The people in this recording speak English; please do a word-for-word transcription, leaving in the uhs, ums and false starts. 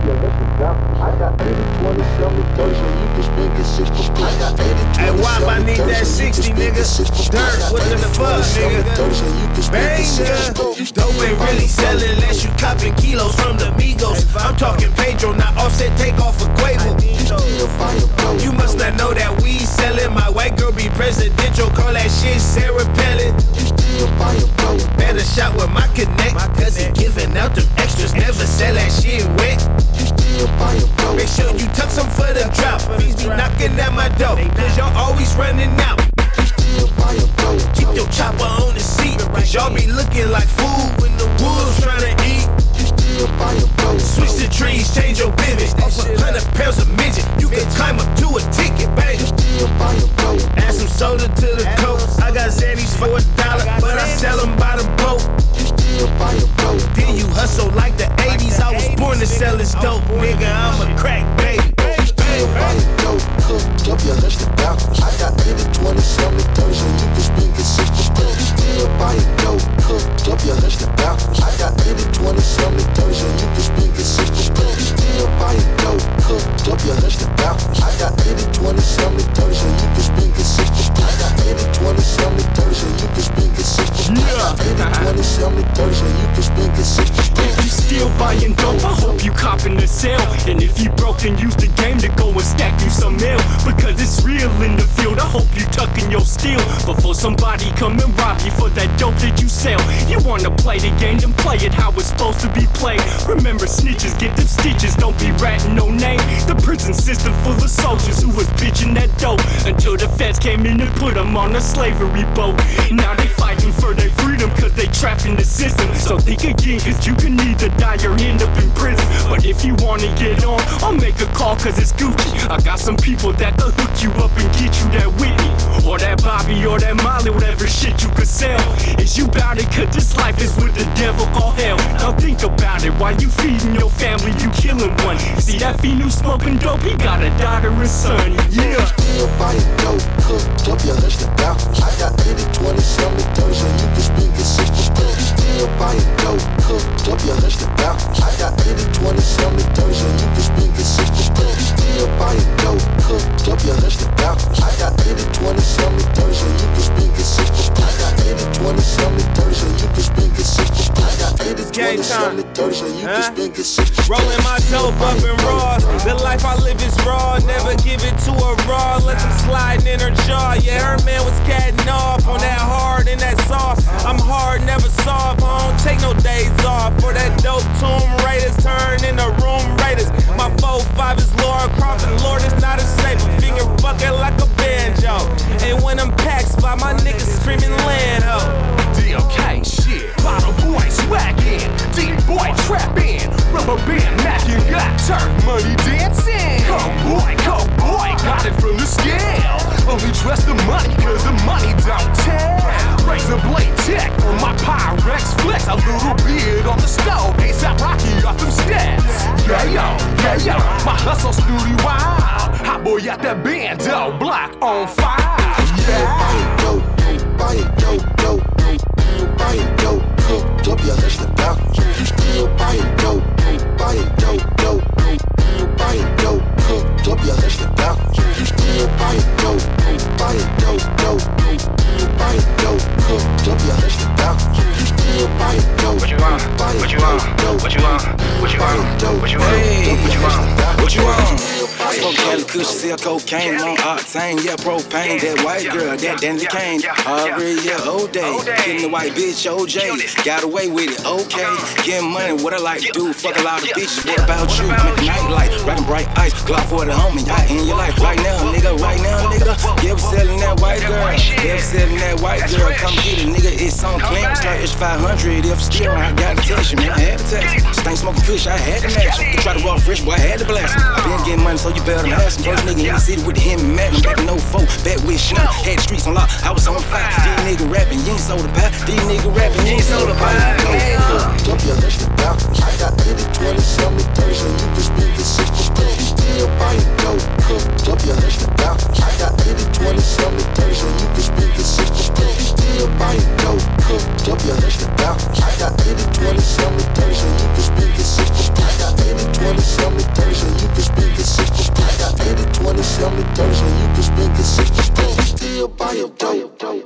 I got eighty, twenty, seventy, thirty, so you can spend it sixty percent. I got eighty, Hey, twenty, why I seventy, need thirty, that so you sixty, can spend nigga? it six percent. Dirt, what the fuck, nigga? Banger. Dope ain't really selling unless you copping kilos from the Migos. I'm talking Pedro, not Offset, take off a Quavo. You must not know that we sellin'. My white girl be presidential, call that shit Sarah Palin. Better shot with my connect, cause he giving out them extras, never sell that shit wet. Make sure you tuck some for the drop. Fiends be knocking at my door, cause y'all always running out. Keep your chopper on the seat, cause y'all be looking like food when the wolves tryna eat. Switch the trees, change your pivot. Off a hundred pounds of midget, you can climb up to a ticket, baby. Add some soda to the coke. I got Xannies for a dollar, but I sell them by the boat. Then you hustle like the eighties. I was born to sell this dope, nigga. I'm a crack baby. Cooked up, you hush the backwards. I got eighty, twenty, seventy, thirty, so you can spend it six percent. You still buy it dope. Cooked up, you hush the backwards. I got eighty, twenty, seventy, thirty, so you can spend it six percent. You still buy it dope. Cooked up, you hush the backwards. I got eighty, twenty, seventy, thirty, so you can spend it six percent. I got eighty, twenty, seventy, thirty, so you can spend it six percent. I got eighty, twenty, seventy, thirty, so you can spend it six percent. If you still buying dope, I hope you copping the sale. And if you broke, then use the game to go and stack you some mail. Because it's real in the field, I hope you tucking your steel before somebody come and rob you for that dope that you sell. You wanna play the game, then play it how it's supposed to be played. Remember snitches, get them stitches, don't be ratting no name. The prison system full of soldiers who was bitching that dope until the feds came in and put them on a slavery boat. Now they fighting for their freedom cause they trapped in the system. So think again cause you can either die or end up in prison. But if you wanna get on, I'll make a call cause it's Gucci. I got some people that could hook you up and get you that Whitney or that Bobby or that Molly, whatever shit you could sell. Is you bout it cause this life is with the devil called hell. Now think about it, while you feeding your family you killing one. See that fiend who smoking dope, he got a daughter and son, yeah. Still buy it dope, cooked up, you hush the backwards. I got eighty, twenty, seventy, thirty, so you can spend it six percent. You still buy it dope, cooked up, you hush the backwards. I got eighty, twenty, seventy, thirty, so you can spend it six percent. You still buy it dope, cooked up, you hush the backwards. I got eighty, twenty, seventy, thirty, so you can spend it six percent. I got eighty, twenty, seventy, thirty, so you can spend it six percent. I got eighty, twenty, seventy, thirty, so you can spend it six percent. Rolling my dope up in raw. The life I live is raw. Never give it to a raw. Let them slide in her jaw. Yeah, her man was catting off on that hard and that soft. I'm hard, never soft. I don't take no days off. For that dope tomb raiders turn into room raiders. My four five is Laura Croft and Lord is not a safe. Finger fucking like a banjo. And when them packs fly, my niggas screaming land ho. D O K shit, bottle boy swaggin', D-boy trappin', rubber band mackin', got turf money dancing. Come boy, come boy, got it from the scale. Only trust the money cause the money don't tell. Razor blade tech on my Pyrex flex, a little beard on the stove, A$AP Rocky off them steps. Yeah yo, yeah yo, my hustle snooty wild. Hot boy at that bando, block on fire. Yeah. Buy it dope, buy it dope, dope, dope. Buy it dope, cooked up, you hush the backwards. You still buy it dope, buy it dope, dope, dope. Buy it dope, cooked up, you hush the backwards. You still buy it dope, buy it dope, dope, dope. Buy it dope, cooked up, you hush the backwards. You still buy it dope, what you want, buy it what you want, dope, what you want, what you want, what you want, what you want, what you want. Smoke Cali Kush, sell cocaine, on octane, yeah, propane. That white girl, that Danny Kane, Aubrey, yeah, old day. Getting the white bitch, O J, got away with it, okay. Getting money, what I like to do, fuck a lot of bitches. What about you? I'm at nightlight, riding bright ice, Glock for the homie, I in your life right now, nigga, right now, nigga. Yeah, we selling that white girl, yeah, we selling that white girl. Come get it, nigga, it's on clean. Start it's five hundred, if still I got to text you, man, I had to text. Stay smoking Kush, I had to match. You try to walk fresh, boy, I had to blast. I been getting money, so you better than ask. First nigga in the city with the Hemi Magnum, back in oh four, back with Snow. Had the streets on lock, I was on fire. These niggas rapping, you ain't sold a pie. These niggas rapping, you ain't sold a pie. Cooked up, you hush the backwards. I got eighty, twenty, seventy, thirty, so you can spend it six percent. You still buy it dope, cooked up, you hush the backwards. I got eighty, twenty, seventy, thirty, so you can spend it six percent. You still buy it dope, cooked up, you hush the backwards. I got eighty, twenty, seventy, thirty, so you can spend it six percent. I got eighty, twenty, seventy, sell me thirty so you can spend it sixty. You still buying dope.